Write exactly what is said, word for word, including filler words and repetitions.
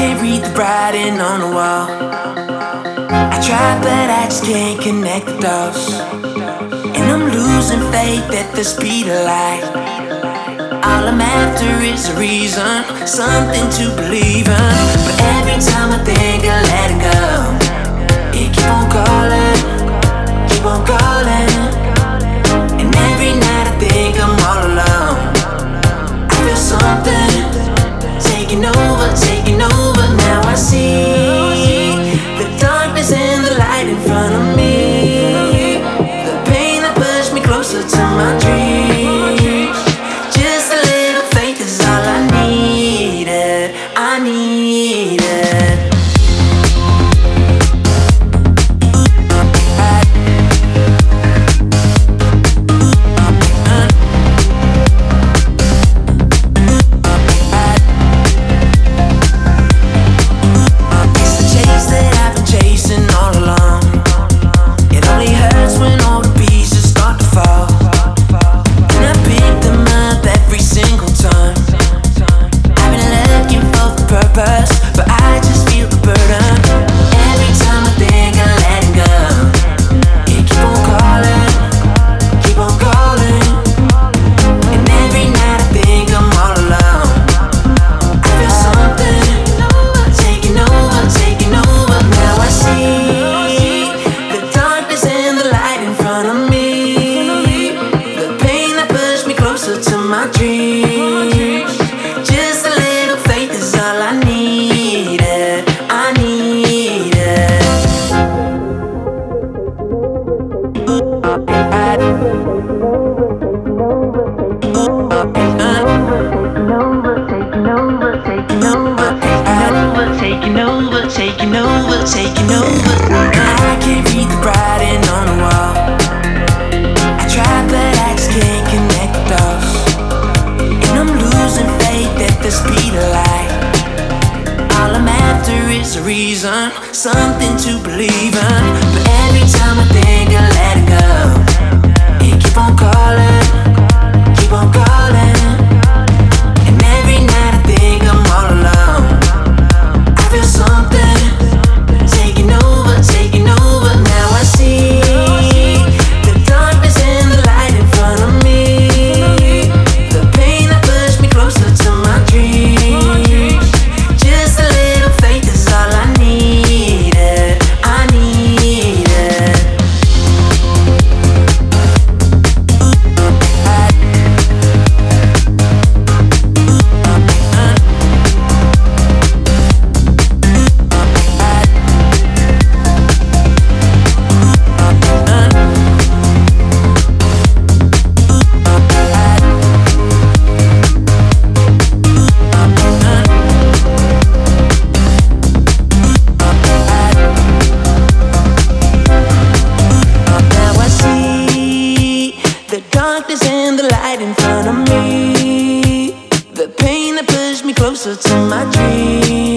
can't read the writing on the wall. I try, but I just can't connect the dots. And I'm losing faith at the speed of light. All I'm after is a reason, something to believe in. But every time I think of letting go, it keep on calling, keep on calling. And every night I think I'm all alone. I feel something taking over, taking over. Now I see the darkness and the light in front of me. The pain that pushed me closer to my dreams. Just a little faith is all I needed. I needed. Something to believe in. But every time I think of letting go, it keep on calling, keep on calling. And every night I think I'm all alone. I feel something taking over, taking over. Now I see the darkness and the light in front of me. The pain that pushed me closer to my dreams. Just a little faith is all I need. In front of me, the pain that pushed me closer to my dreams.